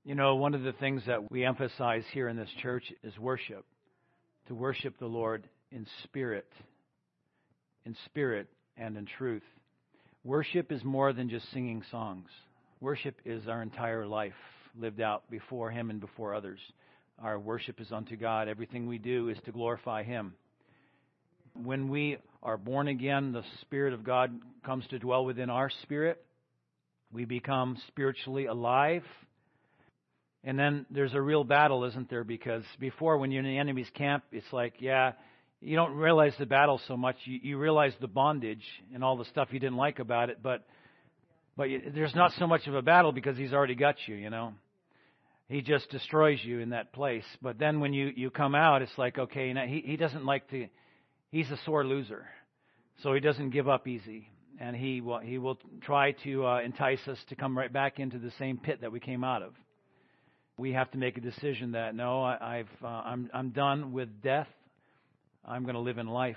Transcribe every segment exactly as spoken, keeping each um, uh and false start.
You know, one of the things that we emphasize here in this church is worship. To worship the Lord in spirit, in spirit and in truth. Worship is more than just singing songs. Worship is our entire life lived out before Him and before others. Our worship is unto God. Everything we do is to glorify Him. When we are born again, the Spirit of God comes to dwell within our spirit. We become spiritually alive. And then there's a real battle, isn't there? Because before, when you're in the enemy's camp, it's like, yeah, you don't realize the battle so much. You, you realize the bondage and all the stuff you didn't like about it. But but you, there's not so much of a battle because He's already got you, you know. He just destroys you in that place. But then when you, you come out, it's like, okay, now he, he doesn't like to, he's a sore loser. So He doesn't give up easy. And He will, he will try to uh, entice us to come right back into the same pit that we came out of. We have to make a decision that, no, I, I've, uh, I'm, I'm done with death. I'm going to live in life.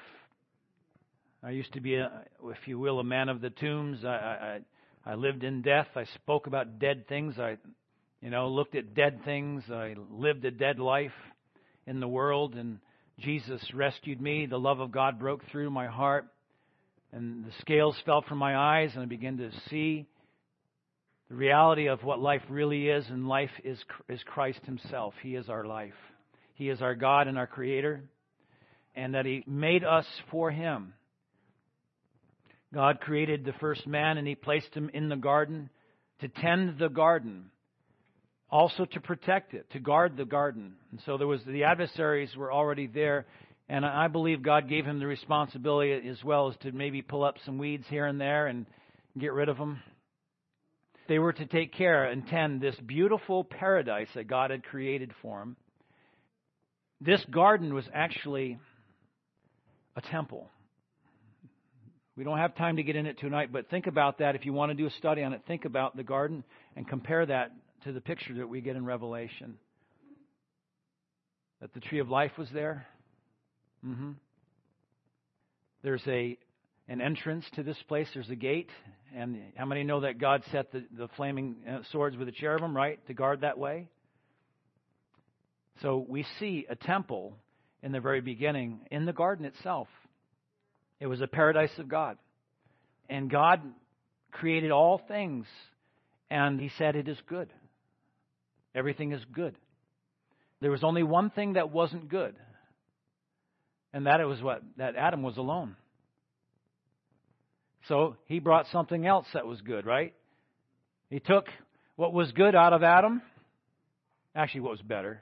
I used to be, a, if you will, a man of the tombs. I, I, I lived in death. I spoke about dead things. I, you know, looked at dead things. I lived a dead life in the world, and Jesus rescued me. The love of God broke through my heart, and the scales fell from my eyes, and I began to see the reality of what life really is, and life is is Christ Himself. He is our life. He is our God and our Creator, and that He made us for Him. God created the first man, and He placed him in the garden to tend the garden, also to protect it, to guard the garden. And so there was the adversaries were already there, and I believe God gave him the responsibility as well as to maybe pull up some weeds here and there and get rid of them. They were to take care and tend this beautiful paradise that God had created for him. This garden was actually a temple. We don't have time to get in it tonight, but think about that. If you want to do a study on it, think about the garden and compare that to the picture that we get in Revelation. That the tree of life was there. Mm-hmm. There's a an entrance to this place. There's a gate. And how many know that God set the, the flaming swords with the cherubim, right, to guard that way? So we see a temple in the very beginning in the garden itself. It was a paradise of God. And God created all things, and He said it is good. Everything is good. There was only one thing that wasn't good, and that it was what? That Adam was alone. So He brought something else that was good, right? He took what was good out of Adam. Actually, what was better.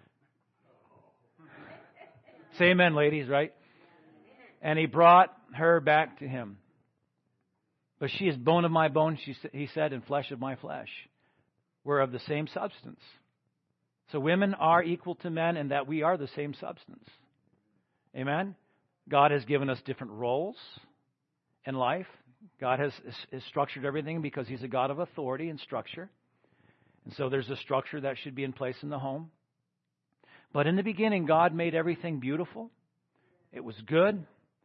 Say amen, ladies, right? And He brought her back to Him. But she is bone of my bone, she, He said, and flesh of my flesh. We're of the same substance. So women are equal to men in that we are the same substance. Amen? God has given us different roles in life. God has, has structured everything because He's a God of authority and structure. And so there's a structure that should be in place in the home. But in the beginning, God made everything beautiful. It was good.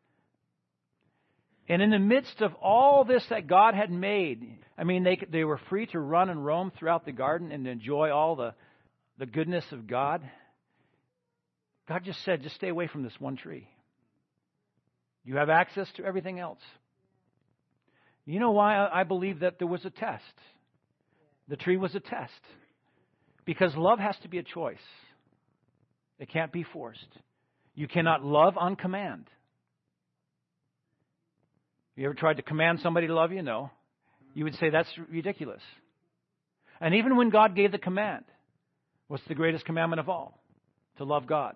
And in the midst of all this that God had made, I mean, they they were free to run and roam throughout the garden and enjoy all the, the goodness of God. God just said, just stay away from this one tree. You have access to everything else. You know why I believe that there was a test? The tree was a test. Because love has to be a choice. It can't be forced. You cannot love on command. You ever tried to command somebody to love you? No. You would say that's ridiculous. And even when God gave the command, what's the greatest commandment of all? To love God.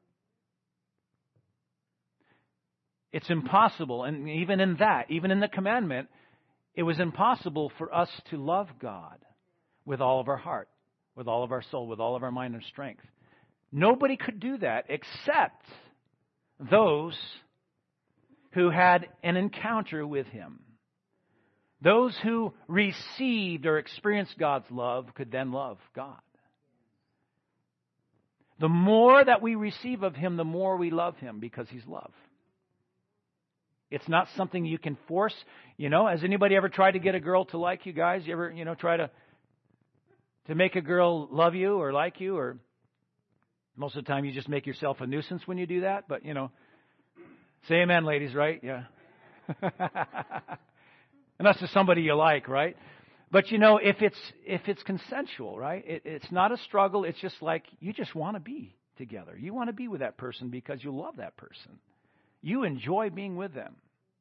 It's impossible, and even in that, even in the commandment, it was impossible for us to love God with all of our heart, with all of our soul, with all of our mind and strength. Nobody could do that except those who had an encounter with Him. Those who received or experienced God's love could then love God. The more that we receive of Him, the more we love Him because He's love. It's not something you can force. You know, has anybody ever tried to get a girl to like you guys? You ever, you know, try to to make a girl love you or like you, or most of the time you just make yourself a nuisance when you do that. But, you know, say amen, ladies, right? Yeah. Unless it's somebody you like, right? But, you know, if it's if it's consensual, right? It, it's not a struggle. It's just like you just want to be together. You want to be with that person because you love that person. You enjoy being with them.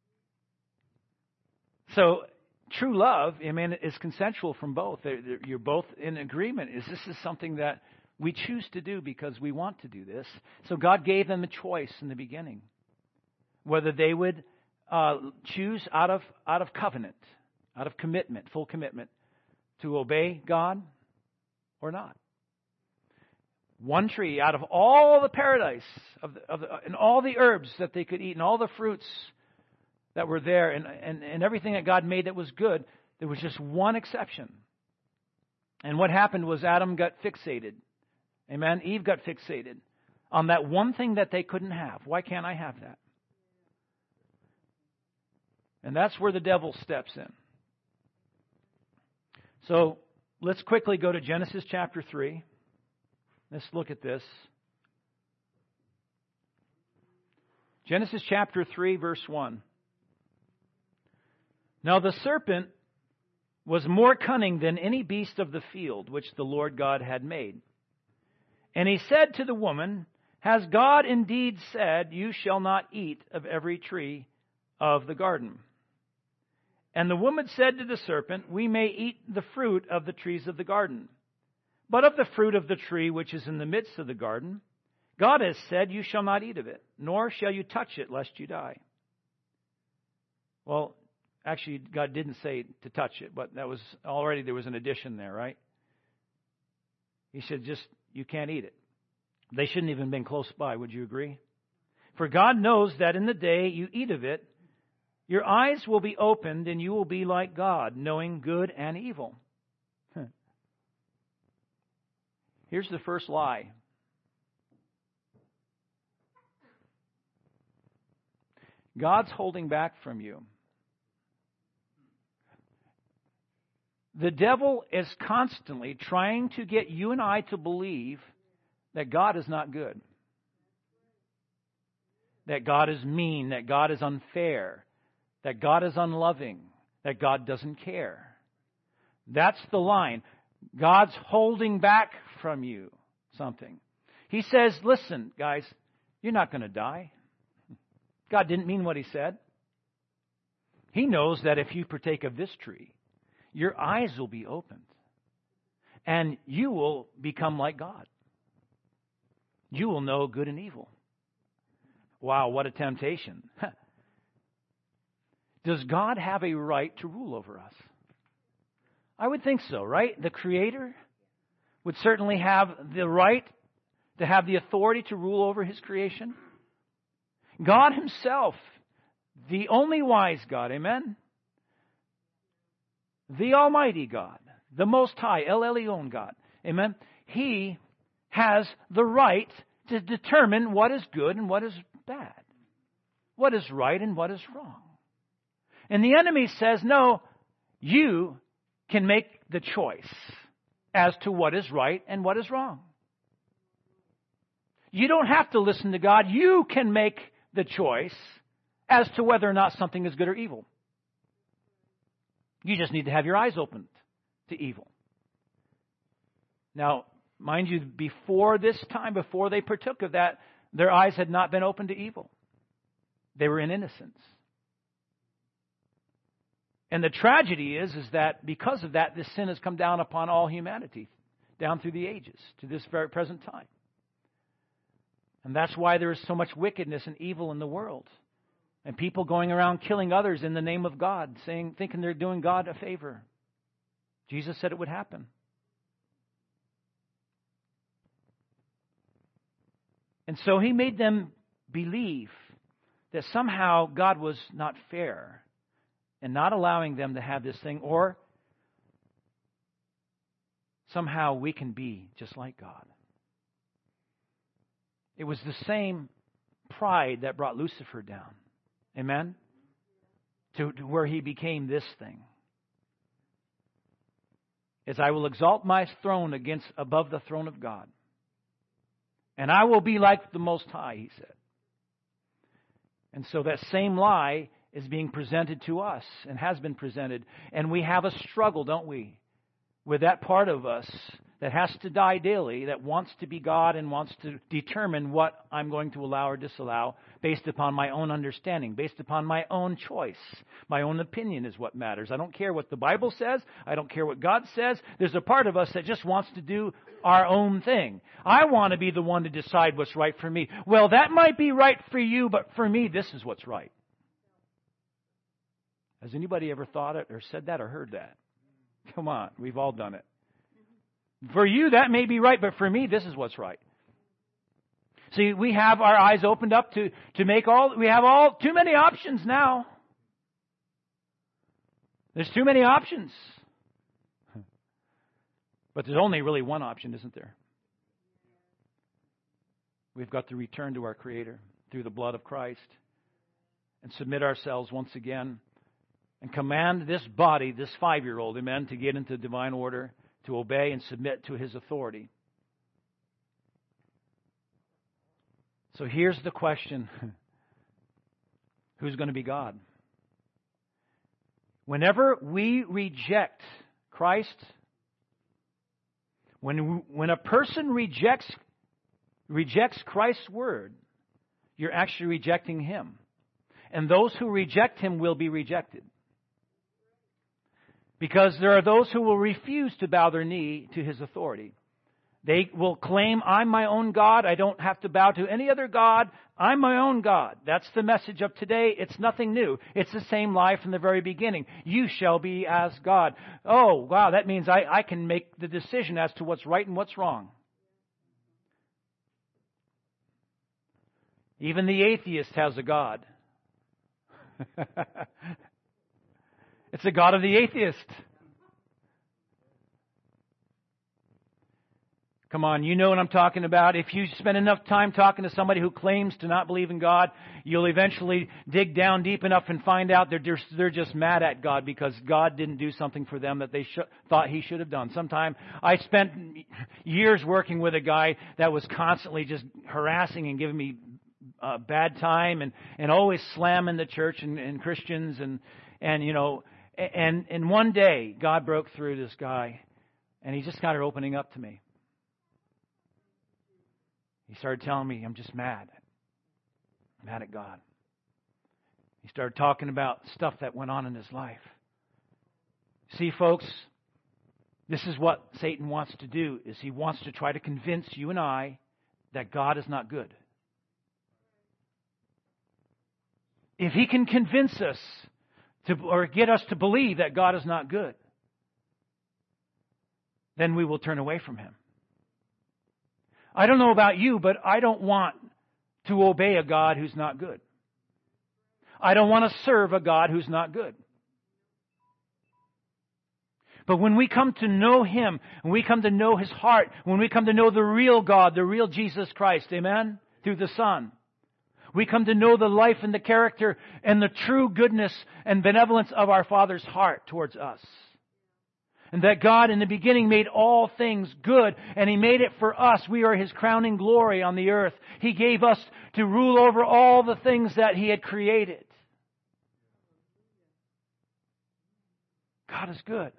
So true love, I mean, is consensual from both. They're, they're, you're both in agreement. Is this is something that we choose to do because we want to do this. So God gave them a choice in the beginning, whether they would uh, choose out of out of covenant, out of commitment, full commitment, to obey God or not. One tree out of all the paradise of the, of the, and all the herbs that they could eat and all the fruits that were there and, and, and everything that God made that was good, there was just one exception. And what happened was Adam got fixated. Amen? Eve got fixated on that one thing that they couldn't have. Why can't I have that? And that's where the devil steps in. So let's quickly go to Genesis chapter three. Let's look at this. Genesis chapter three, verse one. Now the serpent was more cunning than any beast of the field which the Lord God had made. And he said to the woman, Has God indeed said, You shall not eat of every tree of the garden? And the woman said to the serpent, We may eat the fruit of the trees of the garden. But of the fruit of the tree which is in the midst of the garden, God has said, You shall not eat of it, nor shall you touch it, lest you die. Well, actually, God didn't say to touch it, but that was already, there was an addition there, right? He said, just, you can't eat it. They shouldn't even have been close by, would you agree? For God knows that in the day you eat of it, your eyes will be opened and you will be like God, knowing good and evil. Here's the first lie. God's holding back from you. The devil is constantly trying to get you and I to believe that God is not good, that God is mean, that God is unfair, that God is unloving, that God doesn't care. That's the line. God's holding back from you something. He says, listen, guys, you're not going to die. God didn't mean what he said. He knows that if you partake of this tree, your eyes will be opened and you will become like God. You will know good and evil. Wow, what a temptation. Does God have a right to rule over us? I would think so, right? The Creator would certainly have the right to have the authority to rule over His creation. God Himself, the only wise God, amen? The Almighty God, the Most High, El Elyon God, amen? He has the right to determine what is good and what is bad, what is right and what is wrong. And the enemy says, no, you can make the choice as to what is right and what is wrong. You don't have to listen to God. You can make the choice as to whether or not something is good or evil. You just need to have your eyes opened to evil. Now, mind you, before this time, before they partook of that, their eyes had not been opened to evil. They were in innocence. And the tragedy is, is that because of that, this sin has come down upon all humanity, down through the ages, to this very present time. And that's why there is so much wickedness and evil in the world. And people going around killing others in the name of God, saying, thinking they're doing God a favor. Jesus said it would happen. And so He made them believe that somehow God was not fair and not allowing them to have this thing, or somehow we can be just like God. It was the same pride that brought Lucifer down. Amen? To, to where he became this thing. is I will exalt my throne against above the throne of God. And I will be like the Most High, he said. And so that same lie is being presented to us and has been presented. And we have a struggle, don't we, with that part of us that has to die daily, that wants to be God and wants to determine what I'm going to allow or disallow based upon my own understanding, based upon my own choice. My own opinion is what matters. I don't care what the Bible says. I don't care what God says. There's a part of us that just wants to do our own thing. I want to be the one to decide what's right for me. Well, that might be right for you, but for me, this is what's right. Has anybody ever thought it or said that or heard that? Come on, we've all done it. For you, that may be right, but for me, this is what's right. See, we have our eyes opened up to, to make all, we have all, too many options now. There's too many options. But there's only really one option, isn't there? We've got to return to our Creator through the blood of Christ and submit ourselves once again and command this body, this five-year-old, amen, to get into divine order, to obey and submit to His authority. So here's the question. Who's going to be God? Whenever we reject Christ, when when a person rejects rejects Christ's word, you're actually rejecting Him. And those who reject Him will be rejected. Because there are those who will refuse to bow their knee to His authority. They will claim, I'm my own God. I don't have to bow to any other God. I'm my own God. That's the message of today. It's nothing new. It's the same lie from the very beginning. You shall be as God. Oh, wow, that means I, I can make the decision as to what's right and what's wrong. Even the atheist has a God. It's the God of the atheist. Come on, you know what I'm talking about. If you spend enough time talking to somebody who claims to not believe in God, you'll eventually dig down deep enough and find out they're just, they're just mad at God because God didn't do something for them that they sh- thought He should have done. Sometime I spent years working with a guy that was constantly just harassing and giving me uh, bad time and, and always slamming the church and, and Christians and, and, you know, and, and one day God broke through this guy and he just started opening up to me. He started telling me, I'm just mad. Mad at God. He started talking about stuff that went on in his life. See, folks, this is what Satan wants to do, is he wants to try to convince you and I that God is not good. If he can convince us to, or get us to believe that God is not good, then we will turn away from Him. I don't know about you, but I don't want to obey a God who's not good. I don't want to serve a God who's not good. But when we come to know Him, when we come to know His heart, when we come to know the real God, the real Jesus Christ, amen, through the Son, we come to know the life and the character and the true goodness and benevolence of our Father's heart towards us. And that God in the beginning made all things good, and He made it for us. We are His crowning glory on the earth. He gave us to rule over all the things that He had created. God is good.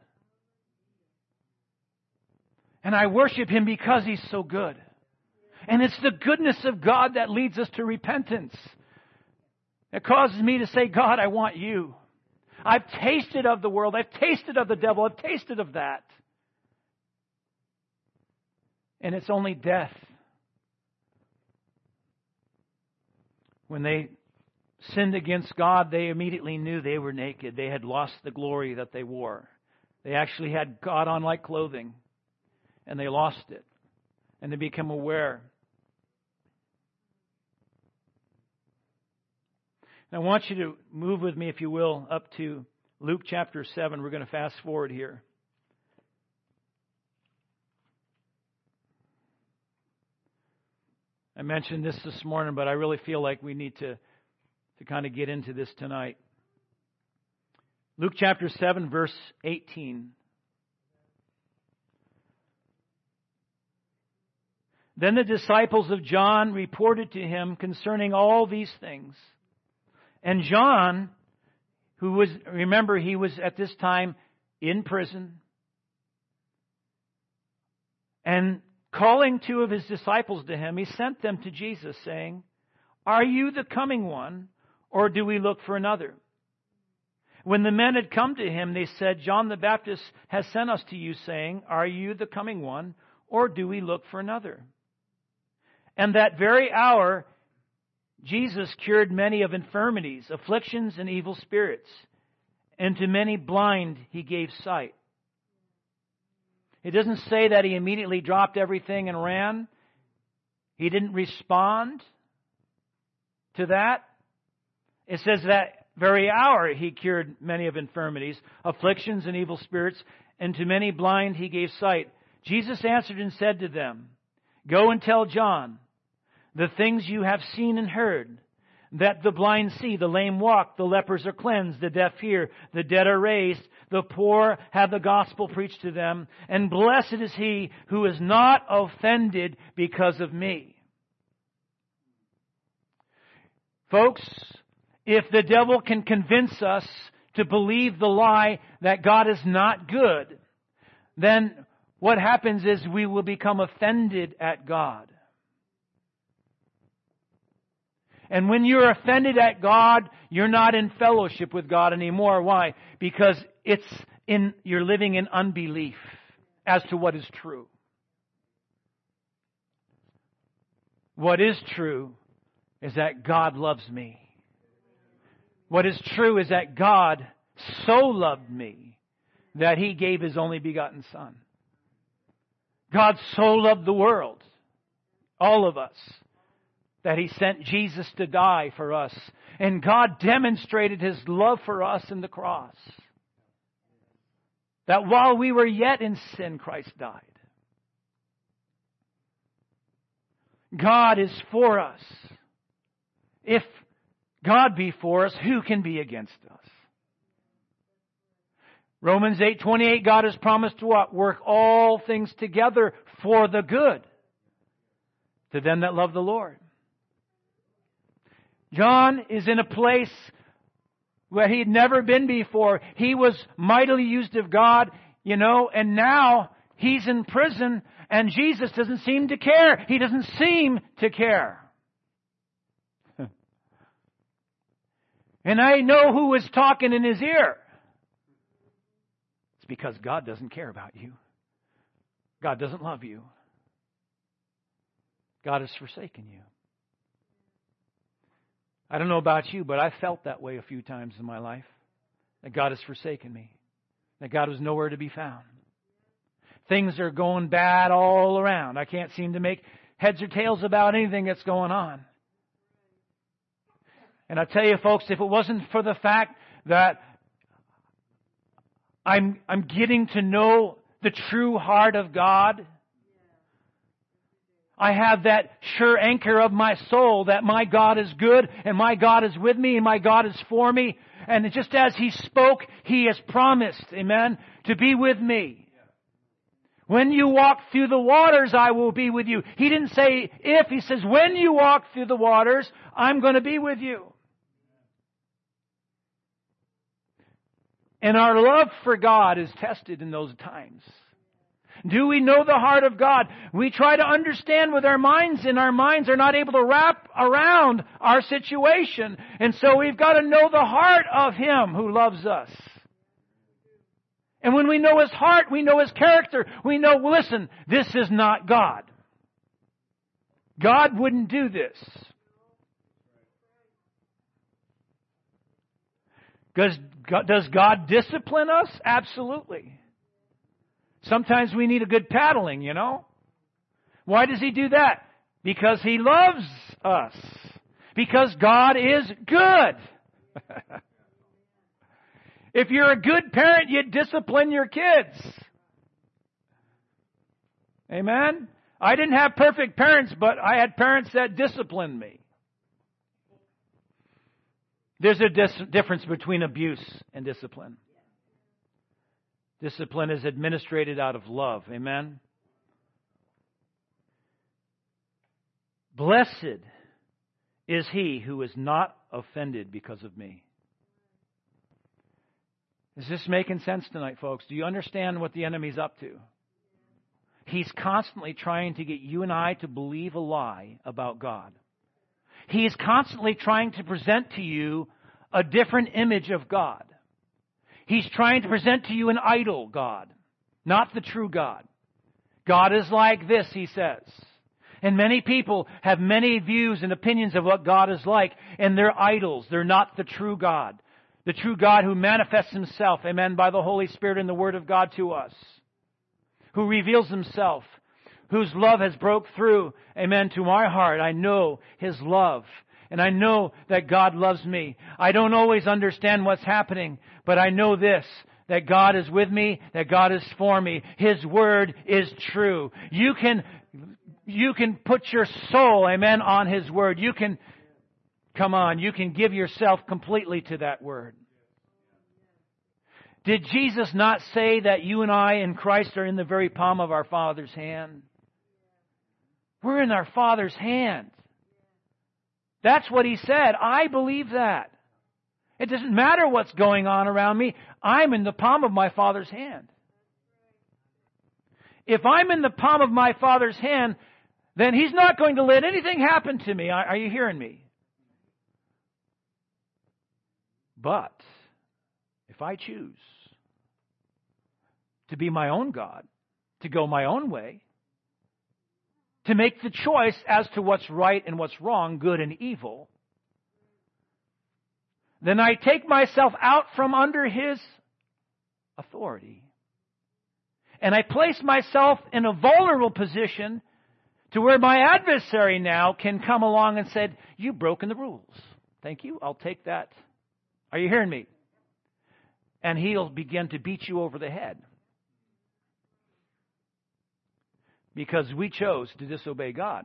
And I worship Him because He's so good. And it's the goodness of God that leads us to repentance. It causes me to say, God, I want You. I've tasted of the world. I've tasted of the devil. I've tasted of that. And it's only death. When they sinned against God, they immediately knew they were naked. They had lost the glory that they wore. They actually had God on like clothing. And they lost it. And they became aware. I want you to move with me, if you will, up to Luke chapter seven. We're going to fast forward here. I mentioned this this morning, but I really feel like we need to, to kind of get into this tonight. Luke chapter seven, verse eighteen. Then the disciples of John reported to him concerning all these things. And John, who was, remember, he was at this time in prison, and calling two of his disciples to him, he sent them to Jesus, saying, "Are you the coming one, or do we look for another?" When the men had come to him, they said, "John the Baptist has sent us to you, saying, 'Are you the coming one, or do we look for another?'" And that very hour, Jesus cured many of infirmities, afflictions, and evil spirits. And to many blind he gave sight. It doesn't say that he immediately dropped everything and ran. He didn't respond to that. It says that very hour he cured many of infirmities, afflictions, and evil spirits. And to many blind he gave sight. Jesus answered and said to them, "Go and tell John the things you have seen and heard, that the blind see, the lame walk, the lepers are cleansed, the deaf hear, the dead are raised, the poor have the gospel preached to them, and blessed is he who is not offended because of me." Folks, if the devil can convince us to believe the lie that God is not good, then what happens is we will become offended at God. And when you're offended at God, you're not in fellowship with God anymore. Why? Because it's in you're living in unbelief as to what is true. What is true is that God loves me. What is true is that God so loved me that He gave His only begotten Son. God so loved the world, all of us, that He sent Jesus to die for us. And God demonstrated His love for us in the cross. That while we were yet in sin, Christ died. God is for us. If God be for us, who can be against us? Romans eight twenty-eight, God has promised to what? Work all things together for the good to them that love the Lord. John is in a place where he'd never been before. He was mightily used of God, you know, and now he's in prison and Jesus doesn't seem to care. He doesn't seem to care. And I know who was talking in his ear. It's because God doesn't care about you. God doesn't love you. God has forsaken you. I don't know about you, but I felt that way a few times in my life. That God has forsaken me. That God was nowhere to be found. Things are going bad all around. I can't seem to make heads or tails about anything that's going on. And I tell you, folks, if it wasn't for the fact that I'm, I'm getting to know the true heart of God, I have that sure anchor of my soul that my God is good and my God is with me and my God is for me. And just as He spoke, He has promised, amen, to be with me. When you walk through the waters, I will be with you. He didn't say if, He says when you walk through the waters, I'm going to be with you. And our love for God is tested in those times. Do we know the heart of God? We try to understand with our minds, and our minds are not able to wrap around our situation. And so we've got to know the heart of Him who loves us. And when we know His heart, we know His character. We know, listen, this is not God. God wouldn't do this. Does God, does God discipline us? Absolutely. Sometimes we need a good paddling, you know. Why does He do that? Because He loves us. Because God is good. If you're a good parent, you discipline your kids. Amen? I didn't have perfect parents, but I had parents that disciplined me. There's a dis- difference between abuse and discipline. Discipline is administrated out of love. Amen? Blessed is he who is not offended because of me. Is this making sense tonight, folks? Do you understand what the enemy's up to? He's constantly trying to get you and I to believe a lie about God. He is constantly trying to present to you a different image of God. He's trying to present to you an idol God, not the true God. God is like this, he says. And many people have many views and opinions of what God is like, and they're idols. They're not the true God. The true God who manifests himself, amen, by the Holy Spirit and the Word of God to us. Who reveals himself. Whose love has broke through, amen, to my heart. I know his love. And I know that God loves me. I don't always understand what's happening, but I know this, that God is with me, that God is for me. His Word is true. You can, you can put your soul, amen, on His Word. You can, come on, you can give yourself completely to that Word. Did Jesus not say that you and I in Christ are in the very palm of our Father's hand? We're in our Father's hand. That's what He said. I believe that. It doesn't matter what's going on around me. I'm in the palm of my Father's hand. If I'm in the palm of my Father's hand, then He's not going to let anything happen to me. Are you hearing me? But if I choose to be my own God, to go my own way, to make the choice as to what's right and what's wrong, good and evil, then I take myself out from under His authority. And I place myself in a vulnerable position to where my adversary now can come along and say, you've broken the rules. Thank you. I'll take that. Are you hearing me? And he'll begin to beat you over the head. Because we chose to disobey God.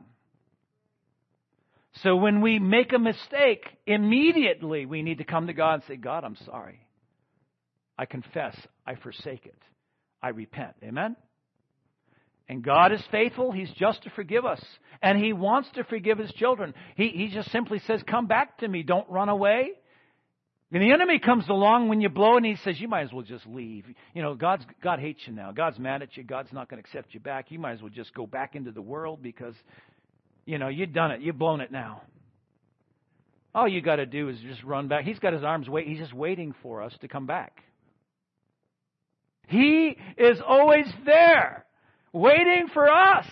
So when we make a mistake, immediately we need to come to God and say, God, I'm sorry. I confess. I forsake it. I repent. Amen? And God is faithful. He's just to forgive us. And He wants to forgive His children. He, he just simply says, come back to me. Don't run away. And the enemy comes along when you blow and he says, you might as well just leave. You know, God's, God hates you now. God's mad at you. God's not going to accept you back. You might as well just go back into the world because, you know, you've done it. You've blown it now. All you got to do is just run back. He's got his arms wait. He's just waiting for us to come back. He is always there, waiting for us.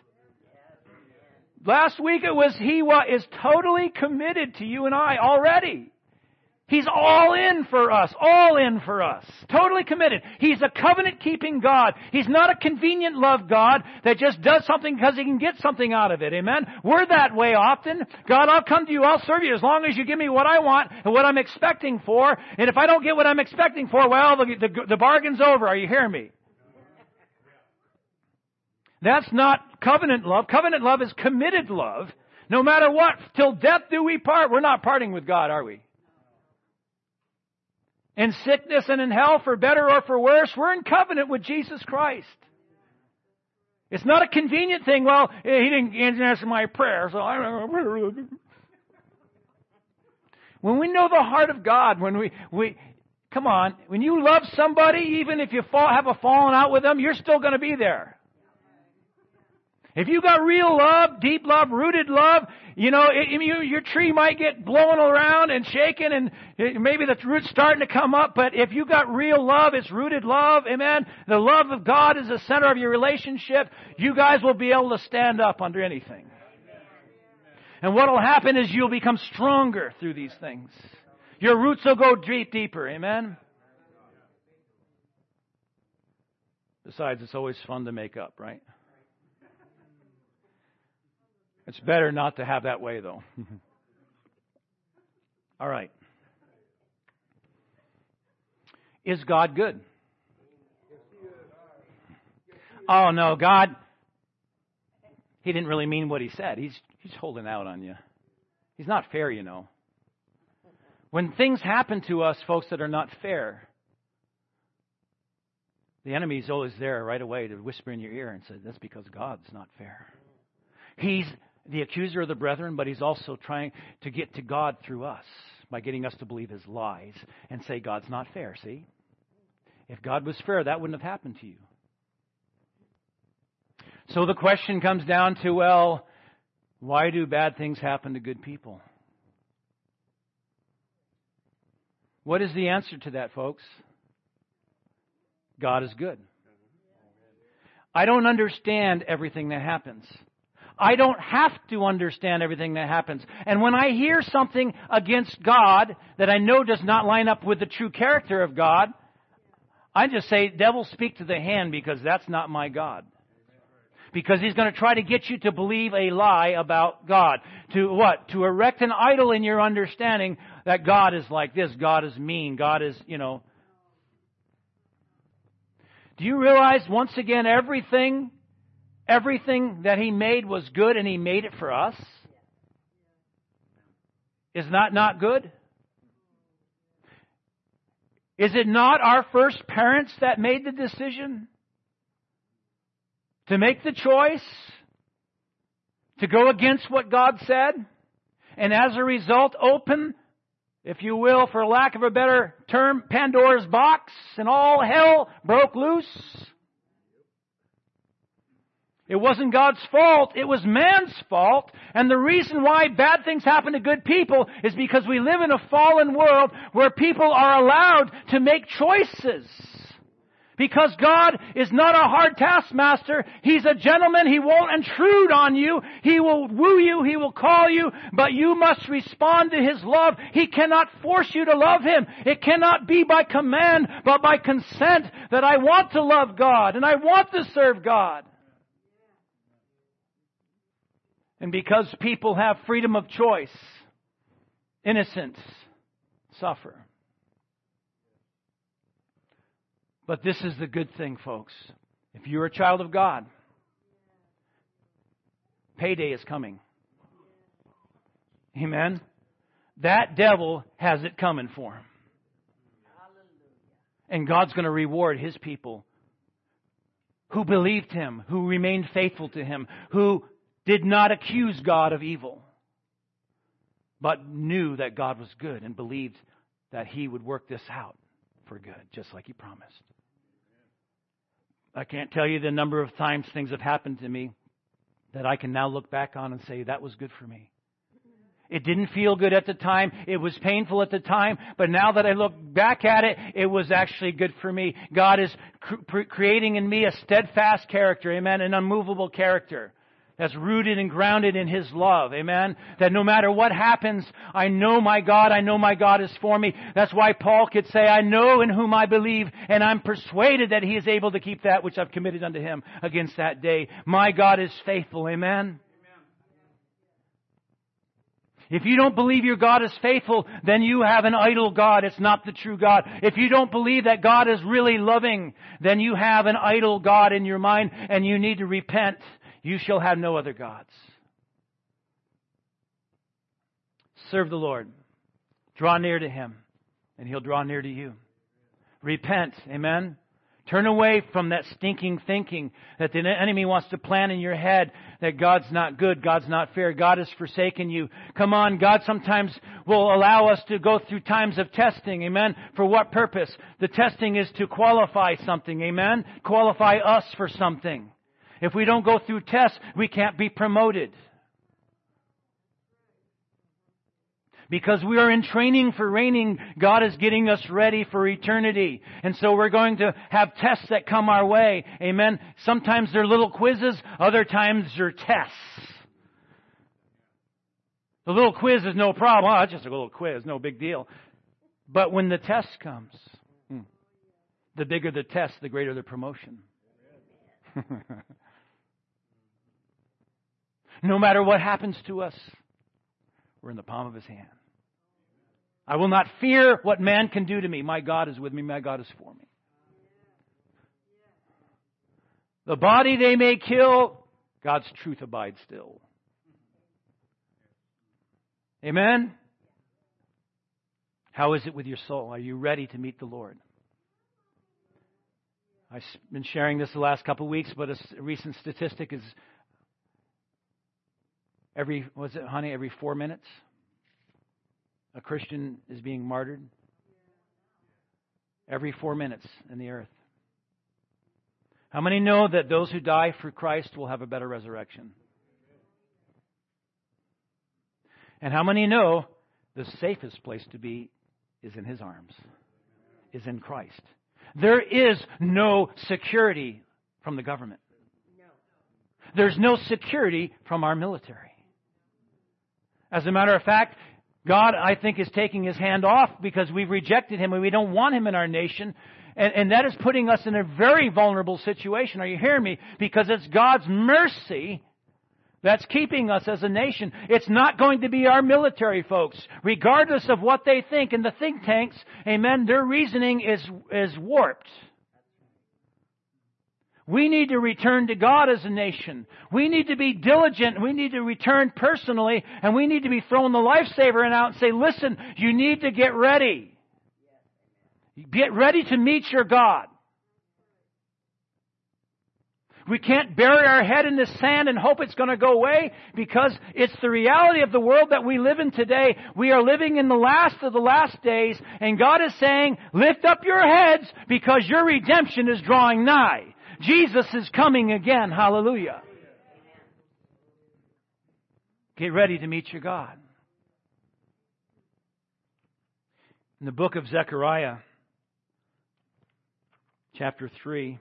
Last week it was He is totally committed to you and I already. He's all in for us, all in for us, totally committed. He's a covenant-keeping God. He's not a convenient love God that just does something because He can get something out of it. Amen? We're that way often. God, I'll come to you, I'll serve you as long as you give me what I want and what I'm expecting for. And if I don't get what I'm expecting for, well, the, the, the bargain's over. Are you hearing me? That's not covenant love. Covenant love is committed love. No matter what, till death do we part. We're not parting with God, are we? In sickness and in health, for better or for worse, we're in covenant with Jesus Christ. It's not a convenient thing. Well, He didn't answer my prayer, so I don't know. When we know the heart of God, when we, we, come on, when you love somebody, even if you fall, have a falling out with them, you're still going to be there. If you got real love, deep love, rooted love, you know, it, it, your tree might get blown around and shaken and it, maybe the root's starting to come up, but if you got real love, it's rooted love, amen? The love of God is the center of your relationship. You guys will be able to stand up under anything. And what will happen is you'll become stronger through these things. Your roots will go deep, deeper, amen? Besides, it's always fun to make up, right? It's better not to have that way, though. All right. Is God good? Oh, no, God, He didn't really mean what He said. He's, he's holding out on you. He's not fair, you know. When things happen to us, folks, that are not fair, the enemy is always there right away to whisper in your ear and say, that's because God's not fair. He's the accuser of the brethren, but he's also trying to get to God through us by getting us to believe his lies and say God's not fair, see? If God was fair, that wouldn't have happened to you. So the question comes down to, well, why do bad things happen to good people? What is the answer to that, folks? God is good. I don't understand everything that happens. I don't have to understand everything that happens. And when I hear something against God that I know does not line up with the true character of God, I just say, devil, speak to the hand, because that's not my God. Because he's going to try to get you to believe a lie about God. To what? To erect an idol in your understanding that God is like this, God is mean, God is, you know. Do you realize, once again, everything, everything that he made was good, and he made it for us? Is that not good? Is it not our first parents that made the decision to make the choice to go against what God said, and as a result open, if you will, for lack of a better term, Pandora's box, and all hell broke loose? It wasn't God's fault. It was man's fault. And the reason why bad things happen to good people is because we live in a fallen world where people are allowed to make choices. Because God is not a hard taskmaster. He's a gentleman. He won't intrude on you. He will woo you. He will call you. But you must respond to His love. He cannot force you to love Him. It cannot be by command, but by consent, that I want to love God and I want to serve God. And because people have freedom of choice, innocents suffer. But this is the good thing, folks. If you're a child of God, payday is coming. Amen? That devil has it coming for him. And God's going to reward His people who believed Him, who remained faithful to Him, who did not accuse God of evil, but knew that God was good and believed that He would work this out for good, just like He promised. I can't tell you the number of times things have happened to me that I can now look back on and say, that was good for me. It didn't feel good at the time. It was painful at the time. But now that I look back at it, it was actually good for me. God is cr- creating in me a steadfast character, amen, an unmovable character that's rooted and grounded in His love, amen? That no matter what happens, I know my God, I know my God is for me. That's why Paul could say, I know in whom I believe, and I'm persuaded that He is able to keep that which I've committed unto Him against that day. My God is faithful, amen? If you don't believe your God is faithful, then you have an idol God. It's not the true God. If you don't believe that God is really loving, then you have an idol God in your mind, and you need to repent. You shall have no other gods. Serve the Lord. Draw near to Him, and He'll draw near to you. Repent. Amen? Turn away from that stinking thinking that the enemy wants to plant in your head that God's not good, God's not fair, God has forsaken you. Come on, God sometimes will allow us to go through times of testing. Amen? For what purpose? The testing is to qualify something. Amen? Qualify us for something. If we don't go through tests, we can't be promoted. Because we are in training for reigning, God is getting us ready for eternity. And so we're going to have tests that come our way. Amen. Sometimes they're little quizzes, other times they're tests. The little quiz is no problem. Oh, it's just a little quiz, no big deal. But when the test comes, the bigger the test, the greater the promotion. No matter what happens to us, we're in the palm of His hand. I will not fear what man can do to me. My God is with me. My God is for me. The body they may kill, God's truth abides still. Amen? How is it with your soul? Are you ready to meet the Lord? I've been sharing this the last couple of weeks, but a recent statistic is Every, was it, honey, every four minutes, a Christian is being martyred. Every four minutes in the earth. How many know that those who die for Christ will have a better resurrection? And how many know the safest place to be is in His arms, is in Christ? There is no security from the government. There's no security from our military. As a matter of fact, God, I think, is taking His hand off because we've rejected Him and we don't want Him in our nation. And, and that is putting us in a very vulnerable situation. Are you hearing me? Because it's God's mercy that's keeping us as a nation. It's not going to be our military folks, regardless of what they think. And the think tanks, amen, their reasoning is, is warped. We need to return to God as a nation. We need to be diligent. We need to return personally. And we need to be throwing the lifesaver out and say, listen, you need to get ready. Get ready to meet your God. We can't bury our head in the sand and hope it's going to go away, because it's the reality of the world that we live in today. We are living in the last of the last days, and God is saying, lift up your heads because your redemption is drawing nigh. Jesus is coming again. Hallelujah. Get ready to meet your God. In the book of Zechariah, chapter three,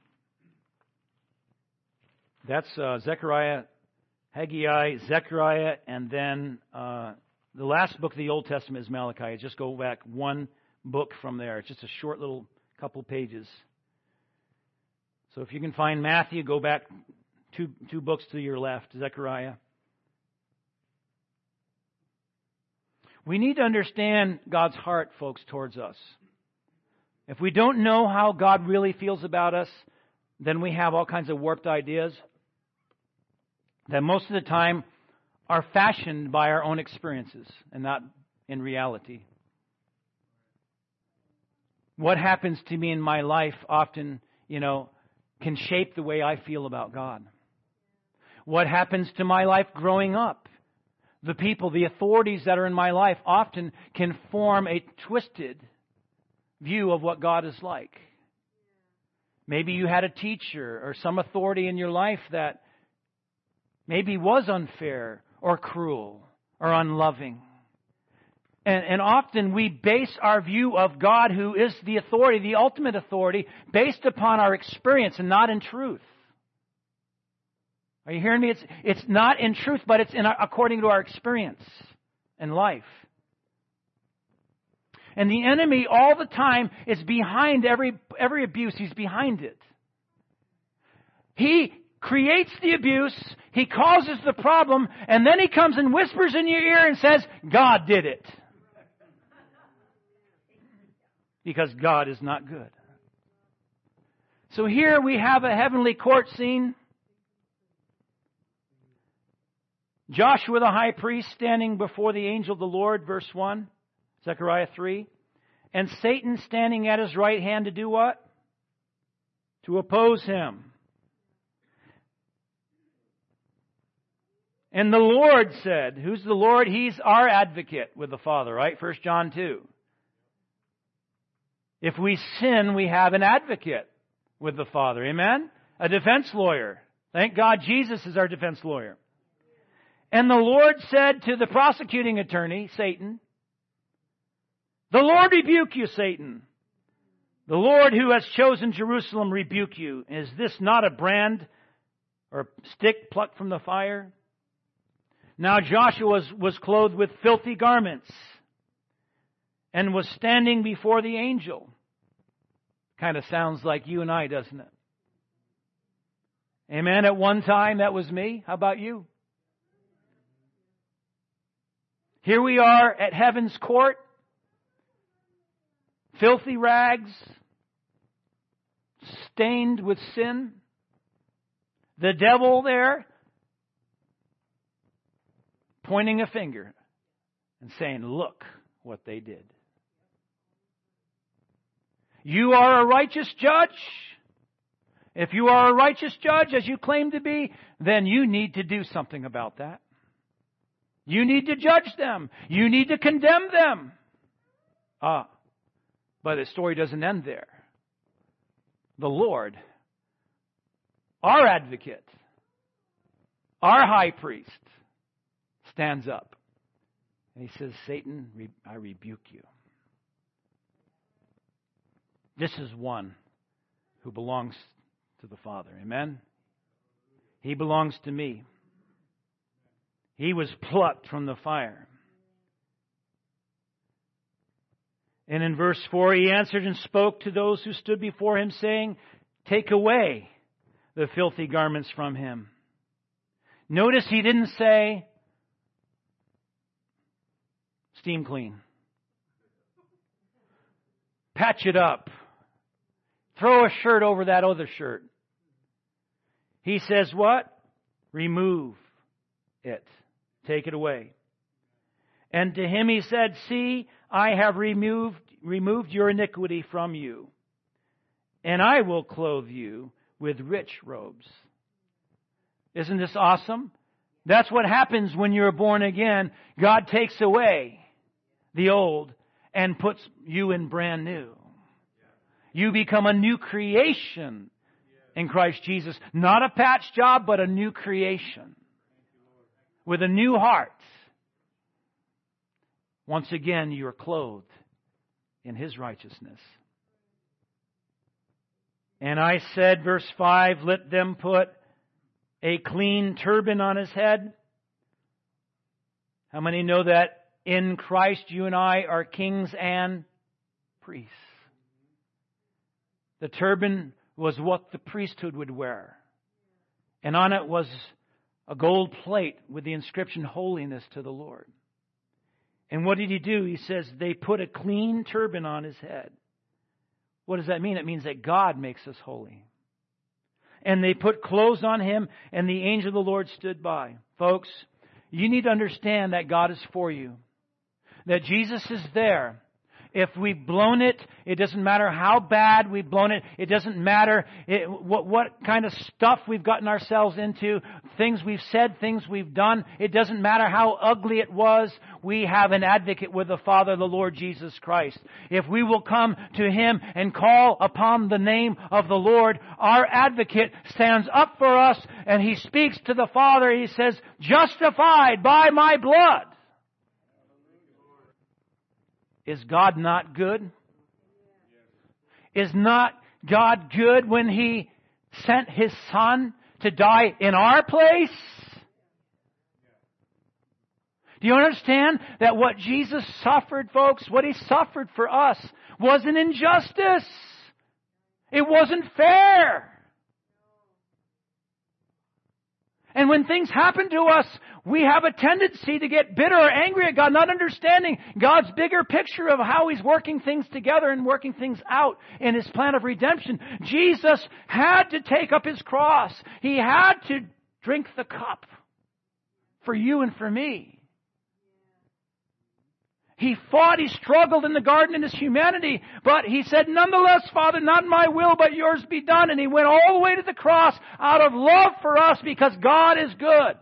that's uh, Zechariah, Haggai, Zechariah, and then uh, the last book of the Old Testament is Malachi. Just go back one book from there. It's just a short little couple pages. So if you can find Matthew, go back two two books to your left, Zechariah. We need to understand God's heart, folks, towards us. If we don't know how God really feels about us, then we have all kinds of warped ideas that most of the time are fashioned by our own experiences and not in reality. What happens to me in my life often, you know, can shape the way I feel about God. What happens to my life growing up, the people, the authorities that are in my life often can form a twisted view of what God is like. Maybe you had a teacher or some authority in your life that maybe was unfair or cruel or unloving. And, and often we base our view of God, who is the authority, the ultimate authority, based upon our experience and not in truth. Are you hearing me? It's, it's not in truth, but it's in our, according to our experience in life. And the enemy all the time is behind every every abuse. He's behind it. He creates the abuse. He causes the problem. And then he comes and whispers in your ear and says, God did it. Because God is not good. So here we have a heavenly court scene. Joshua the high priest standing before the angel of the Lord, verse one. Zechariah three. And Satan standing at his right hand to do what? To oppose him. And the Lord said, who's the Lord? He's our advocate with the Father, right? First John two. If we sin, we have an advocate with the Father. Amen? A defense lawyer. Thank God Jesus is our defense lawyer. And the Lord said to the prosecuting attorney, Satan, the Lord rebuke you, Satan. The Lord who has chosen Jerusalem rebuke you. Is this not a brand or stick plucked from the fire? Now Joshua was, was clothed with filthy garments and was standing before the angel. Kind of sounds like you and I, doesn't it? Amen. At one time, that was me. How about you? Here we are at heaven's court. Filthy rags, stained with sin. The devil there pointing a finger and saying, look what they did. You are a righteous judge. If you are a righteous judge, as you claim to be, then you need to do something about that. You need to judge them. You need to condemn them. Ah, but the story doesn't end there. The Lord, our advocate, our high priest, stands up. And he says, Satan, I rebuke you. This is one who belongs to the Father. Amen? He belongs to me. He was plucked from the fire. And in verse four, he answered and spoke to those who stood before him, saying, take away the filthy garments from him. Notice he didn't say, steam clean. Patch it up. Throw a shirt over that other shirt. He says what? Remove it. Take it away. And to him he said, see, I have removed, removed your iniquity from you, and I will clothe you with rich robes. Isn't this awesome? That's what happens when you're born again. God takes away the old and puts you in brand new. You become a new creation in Christ Jesus. Not a patch job, but a new creation. With a new heart. Once again, you are clothed in His righteousness. And I said, verse five, let them put a clean turban on his head. How many know that in Christ you and I are kings and priests? The turban was what the priesthood would wear. And on it was a gold plate with the inscription, holiness to the Lord. And what did he do? He says they put a clean turban on his head. What does that mean? It means that God makes us holy. And they put clothes on him, and the angel of the Lord stood by. Folks, you need to understand that God is for you. That Jesus is there. If we've blown it, it doesn't matter how bad we've blown it. It doesn't matter it, what, what kind of stuff we've gotten ourselves into. Things we've said, things we've done. It doesn't matter how ugly it was. We have an advocate with the Father, the Lord Jesus Christ. If we will come to Him and call upon the name of the Lord, our advocate stands up for us and He speaks to the Father. He says, justified by my blood. Is God not good? Is not God good when He sent His Son to die in our place? Do you understand that what Jesus suffered, folks, what He suffered for us was an injustice. It wasn't fair. And when things happen to us, we have a tendency to get bitter or angry at God, not understanding God's bigger picture of how He's working things together and working things out in His plan of redemption. Jesus had to take up His cross. He had to drink the cup for you and for me. He fought, He struggled in the garden in His humanity, but He said, nonetheless, Father, not my will, but yours be done. And He went all the way to the cross out of love for us because God is good.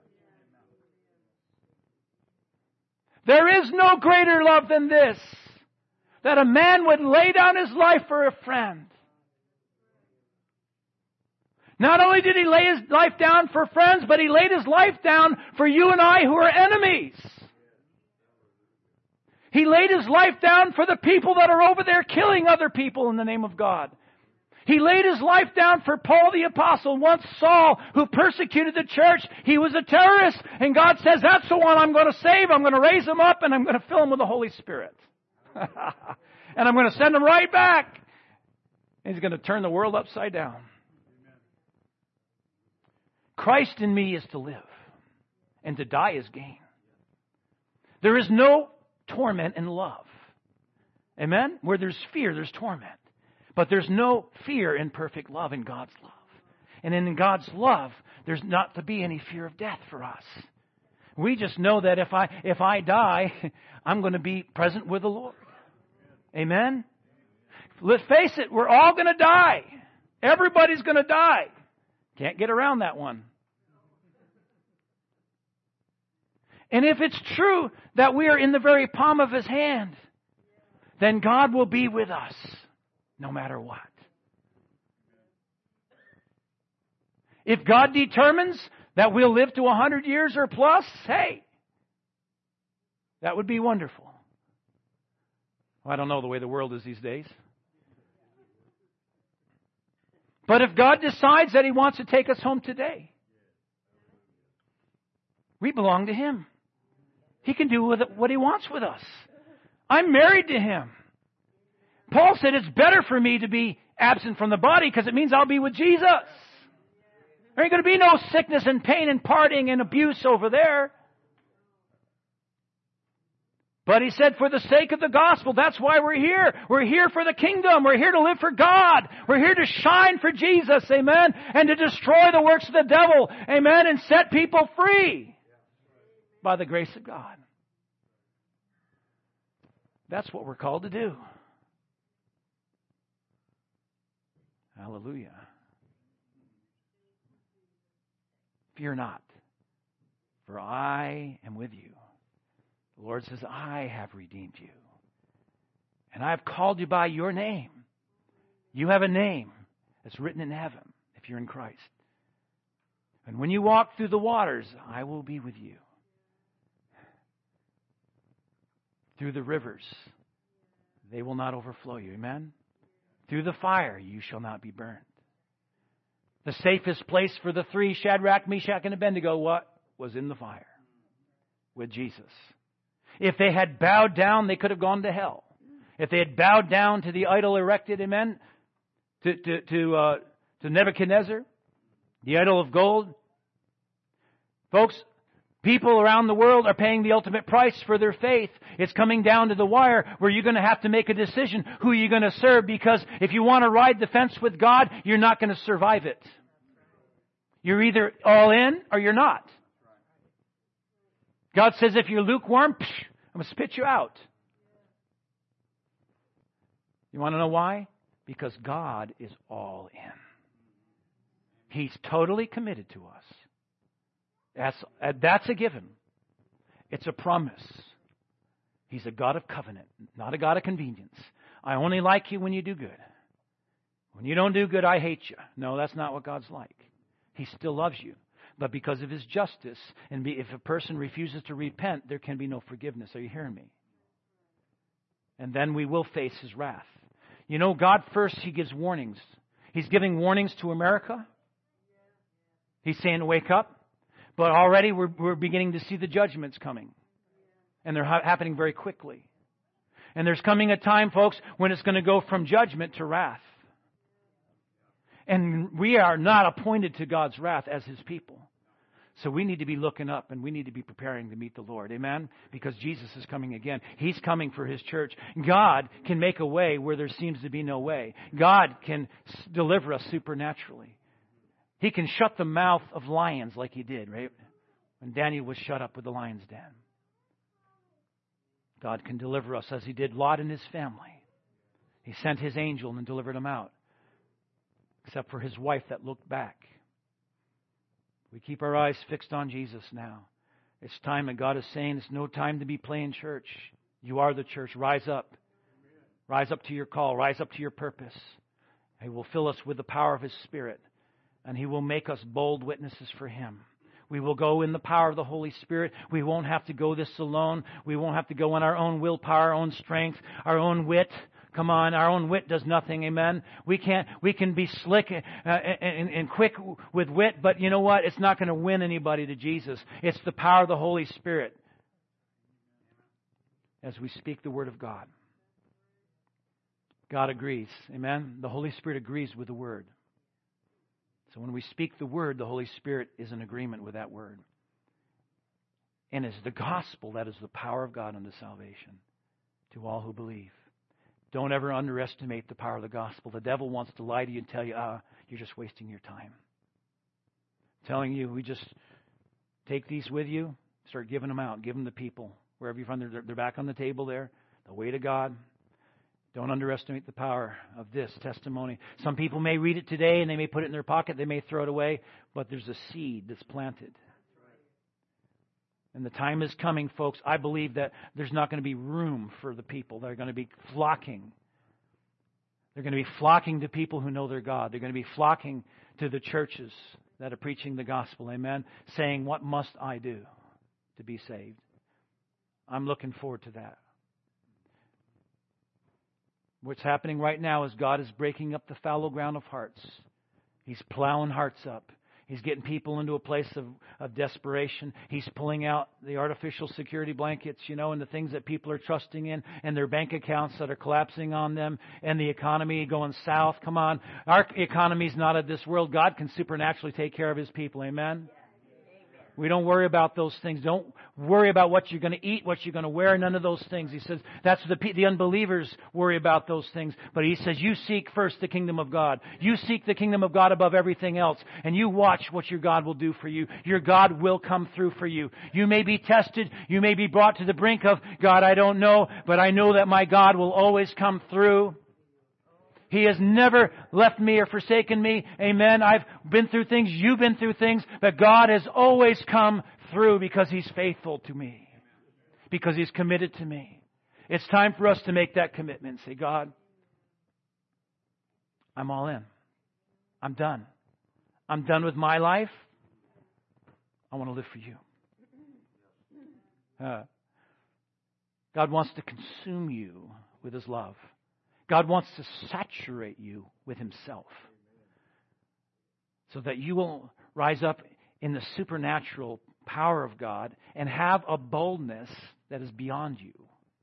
There is no greater love than this, that a man would lay down his life for a friend. Not only did He lay His life down for friends, but He laid His life down for you and I who are enemies. He laid His life down for the people that are over there killing other people in the name of God. He laid His life down for Paul the Apostle, once Saul, who persecuted the church. He was a terrorist. And God says, that's the one I'm going to save. I'm going to raise him up and I'm going to fill him with the Holy Spirit. And I'm going to send him right back. And He's going to turn the world upside down. Christ in me is to live. And to die is gain. There is no torment in love. Amen? Where there's fear, there's torment. But there's no fear in perfect love, in God's love. And in God's love, there's not to be any fear of death for us. We just know that if I if I die, I'm going to be present with the Lord. Amen? Let's face it, we're all going to die. Everybody's going to die. Can't get around that one. And if it's true that we are in the very palm of His hand, then God will be with us no matter what. If God determines that we'll live to one hundred years or plus, hey, that would be wonderful. Well, I don't know the way the world is these days. But if God decides that He wants to take us home today, we belong to Him. He can do with it what He wants with us. I'm married to Him. Paul said it's better for me to be absent from the body because it means I'll be with Jesus. There ain't going to be no sickness and pain and partying and abuse over there. But he said, for the sake of the gospel, that's why we're here. We're here for the kingdom. We're here to live for God. We're here to shine for Jesus, amen, and to destroy the works of the devil, amen, and set people free by the grace of God. That's what we're called to do. Hallelujah. Fear not, for I am with you. The Lord says, I have redeemed you. And I have called you by your name. You have a name that's written in heaven if you're in Christ. And when you walk through the waters, I will be with you. Through the rivers, they will not overflow you. Amen? Through the fire, you shall not be burned. The safest place for the three, Shadrach, Meshach, and Abednego, what? Was in the fire with Jesus. If they had bowed down, they could have gone to hell. If they had bowed down to the idol erected, amen, to to to, uh, to Nebuchadnezzar, the idol of gold. Folks, people around the world are paying the ultimate price for their faith. It's coming down to the wire where you're going to have to make a decision who you're going to serve, because if you want to ride the fence with God, you're not going to survive it. You're either all in or you're not. God says if you're lukewarm, psh, I'm going to spit you out. You want to know why? Because God is all in. He's totally committed to us. That's, that's a given. It's a promise. He's a God of covenant, not a God of convenience. I only like you when you do good. When you don't do good, I hate you. No, that's not what God's like. He still loves you. But because of His justice, and if a person refuses to repent, there can be no forgiveness. Are you hearing me? And then we will face His wrath. You know, God first, He gives warnings. He's giving warnings to America. He's saying, wake up. But already we're, we're beginning to see the judgments coming. And they're ha- happening very quickly. And there's coming a time, folks, when it's going to go from judgment to wrath. And we are not appointed to God's wrath as His people. So we need to be looking up and we need to be preparing to meet the Lord. Amen? Because Jesus is coming again. He's coming for His church. God can make a way where there seems to be no way. God can s- deliver us supernaturally. He can shut the mouth of lions like He did, right? When Daniel was shut up with the lion's den. God can deliver us as He did Lot and his family. He sent His angel and delivered them out. Except for his wife that looked back. We keep our eyes fixed on Jesus now. It's time, and God is saying it's no time to be playing church. You are the church. Rise up. Rise up to your call. Rise up to your purpose. He will fill us with the power of His Spirit. And He will make us bold witnesses for Him. We will go in the power of the Holy Spirit. We won't have to go this alone. We won't have to go in our own willpower, our own strength, our own wit. Come on, our own wit does nothing, amen? We can't, we can be slick uh, and, and quick with wit, but you know what? It's not going to win anybody to Jesus. It's the power of the Holy Spirit as we speak the Word of God. God agrees, amen? The Holy Spirit agrees with the Word. So when we speak the Word, the Holy Spirit is in agreement with that Word. And it's the gospel that is the power of God unto salvation to all who believe. Don't ever underestimate the power of the gospel. The devil wants to lie to you and tell you, ah, you're just wasting your time. Telling you, we just take these with you, start giving them out, give them to people. Wherever you find them, they're, they're back on the table there. The way to God. Don't underestimate the power of this testimony. Some people may read it today and they may put it in their pocket. They may throw it away. But there's a seed that's planted. And the time is coming, folks. I believe that there's not going to be room for the people. They're going to be flocking. They're going to be flocking to people who know their God. They're going to be flocking to the churches that are preaching the gospel. Amen. Saying, what must I do to be saved? I'm looking forward to that. What's happening right now is God is breaking up the fallow ground of hearts. He's plowing hearts up. He's getting people into a place of, of desperation. He's pulling out the artificial security blankets, you know, and the things that people are trusting in, and their bank accounts that are collapsing on them, and the economy going south. Come on. Our economy is not of this world. God can supernaturally take care of His people. Amen? We don't worry about those things. Don't worry about what you're going to eat, what you're going to wear, none of those things. He says that's the the unbelievers worry about those things. But He says you seek first the kingdom of God. You seek the kingdom of God above everything else. And you watch what your God will do for you. Your God will come through for you. You may be tested. You may be brought to the brink of, God, I don't know. But I know that my God will always come through. He has never left me or forsaken me. Amen. I've been through things. You've been through things. But God has always come through because He's faithful to me. Because He's committed to me. It's time for us to make that commitment. Say, God, I'm all in. I'm done. I'm done with my life. I want to live for You. Uh, God wants to consume you with His love. God wants to saturate you with Himself so that you will rise up in the supernatural power of God and have a boldness that is beyond you.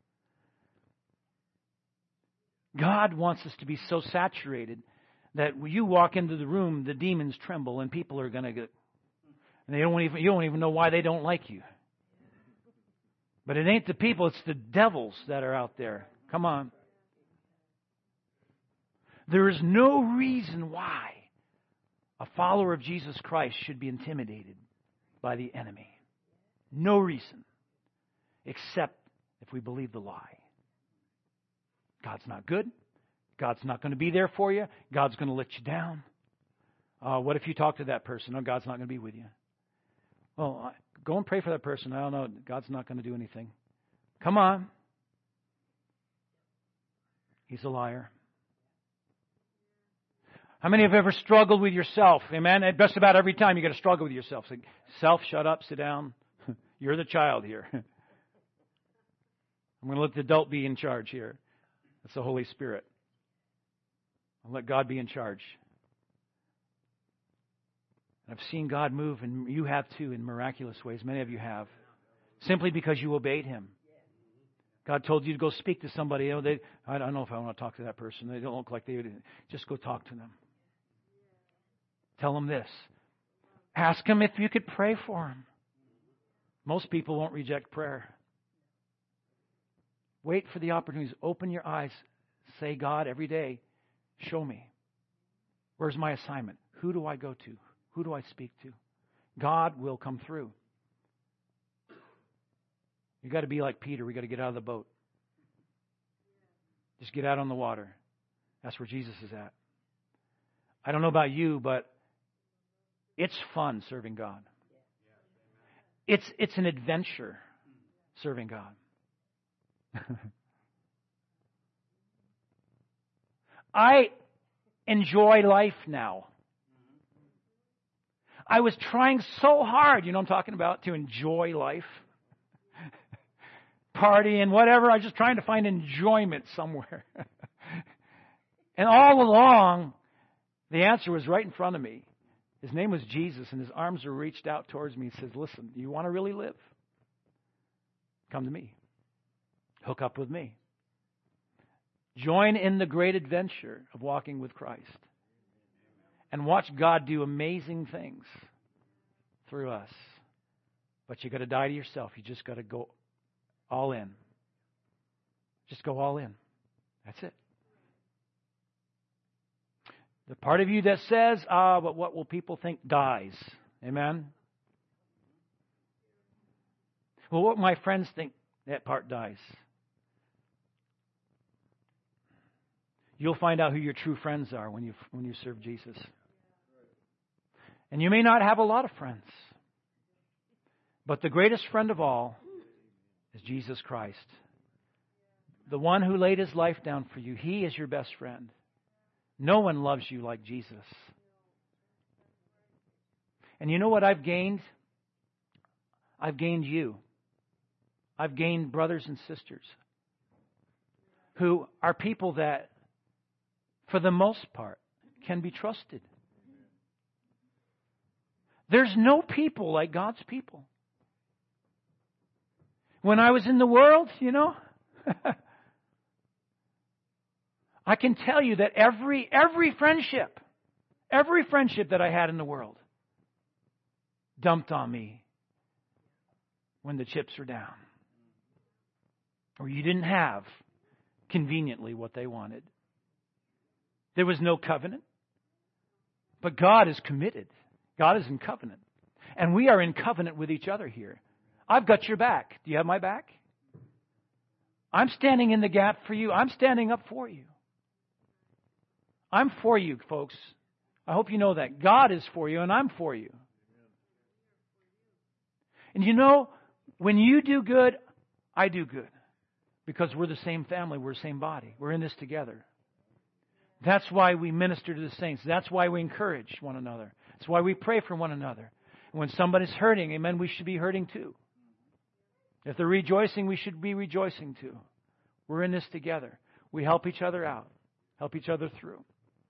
God wants us to be so saturated that when you walk into the room, the demons tremble and people are going to get, and they don't even, you don't even know why they don't like you. But it ain't the people, it's the devils that are out there. Come on. There is no reason why a follower of Jesus Christ should be intimidated by the enemy. No reason. Except if we believe the lie. God's not good. God's not going to be there for you. God's going to let you down. Uh, what if you talk to that person? No, God's not going to be with you. Well, go and pray for that person. I don't know. God's not going to do anything. Come on. He's a liar. How many have ever struggled with yourself? Amen? And just about every time you got to struggle with yourself. Say, self, shut up, sit down. You're the child here. I'm going to let the adult be in charge here. That's the Holy Spirit. I'll let God be in charge. And I've seen God move, and you have too, in miraculous ways. Many of you have. Simply because you obeyed Him. God told you to go speak to somebody. You know, they, I don't know if I want to talk to that person. They don't look like they would. Just go talk to them. Tell them this. Ask them if you could pray for them. Most people won't reject prayer. Wait for the opportunities. Open your eyes. Say, God, every day, show me. Where's my assignment? Who do I go to? Who do I speak to? God will come through. You've got to be like Peter. We've got to get out of the boat. Just get out on the water. That's where Jesus is at. I don't know about you, but it's fun serving God. It's it's an adventure serving God. I enjoy life now. I was trying so hard, you know what I'm talking about, to enjoy life. Party and whatever. I was just trying to find enjoyment somewhere. And all along, the answer was right in front of me. His name was Jesus, and His arms were reached out towards me. He says, listen, you want to really live? Come to me. Hook up with me. Join in the great adventure of walking with Christ. And watch God do amazing things through us. But you got to die to yourself. You just got to go all in. Just go all in. That's it. The part of you that says, ah, but what will people think, dies. Amen? Well, what my friends think, that part dies. You'll find out who your true friends are when you when you serve Jesus. And you may not have a lot of friends. But the greatest friend of all is Jesus Christ. The one who laid His life down for you. He is your best friend. No one loves you like Jesus. And you know what I've gained? I've gained you. I've gained brothers and sisters who are people that, for the most part, can be trusted. There's no people like God's people. When I was in the world, you know, I can tell you that every every friendship, every friendship that I had in the world dumped on me when the chips were down. Or you didn't have, conveniently, what they wanted. There was no covenant. But God is committed. God is in covenant. And we are in covenant with each other here. I've got your back. Do you have my back? I'm standing in the gap for you. I'm standing up for you. I'm for you, folks. I hope you know that. God is for you and I'm for you. And you know, when you do good, I do good. Because we're the same family. We're the same body. We're in this together. That's why we minister to the saints. That's why we encourage one another. That's why we pray for one another. And when somebody's hurting, amen, we should be hurting too. If they're rejoicing, we should be rejoicing too. We're in this together. We help each other out. Help each other through.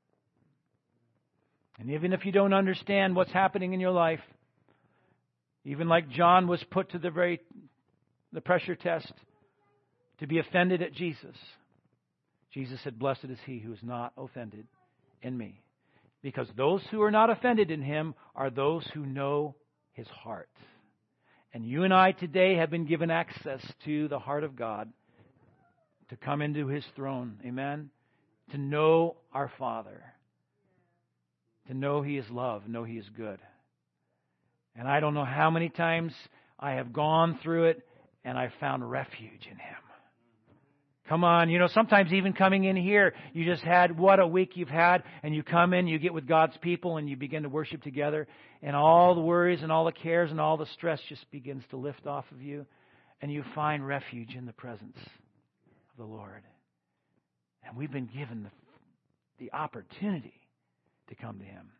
And even if you don't understand what's happening in your life, even like John was put to the very the pressure test to be offended at Jesus, Jesus said, "Blessed is he who is not offended in me." Because those who are not offended in Him are those who know His heart. And you and I today have been given access to the heart of God to come into His throne. Amen? To know our Father. To know He is love. Know He is good. And I don't know how many times I have gone through it and I found refuge in Him. Come on, you know, sometimes even coming in here, you just had what a week you've had, and you come in, you get with God's people, and you begin to worship together, and all the worries and all the cares and all the stress just begins to lift off of you, and you find refuge in the presence of the Lord. And we've been given the, the opportunity to come to Him.